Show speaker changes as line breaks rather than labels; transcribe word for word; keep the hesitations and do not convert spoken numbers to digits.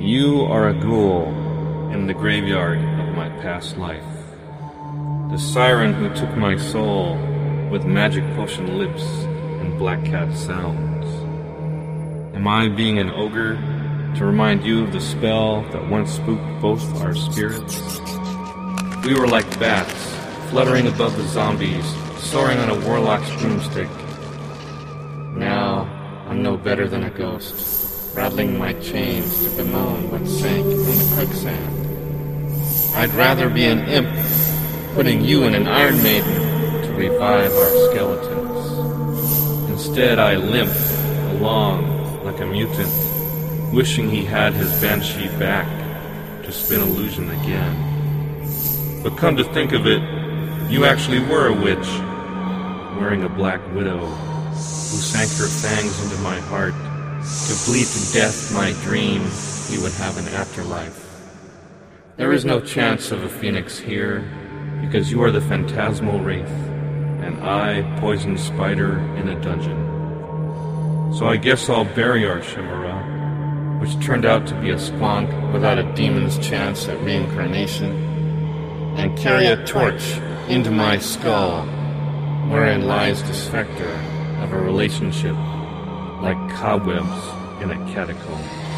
You are a ghoul in the graveyard of my past life. The siren who took my soul with magic potion lips and black cat sounds. Am I being an ogre to remind you of the spell that once spooked both our spirits? We were like bats, fluttering above the zombies, soaring on a warlock's broomstick. Now, I'm no better than a ghost, rattling my chains to bemoan what sank in the quicksand. I'd rather be an imp, putting you in an Iron Maiden to revive our skeletons. Instead, I limp along like a mutant, wishing he had his banshee back to spin illusion again. But come to think of it, you actually were a witch, wearing a black widow, who sank her fangs into my heart to bleed to death my dream we would have an afterlife. There is no chance of a phoenix here, because you are the phantasmal wraith, and I, poisoned spider in a dungeon. So I guess I'll bury our chimera, which turned out to be a squonk without a demon's chance at reincarnation, and carry a torch into my skull, wherein lies the specter of a relationship like cobwebs in a catacomb.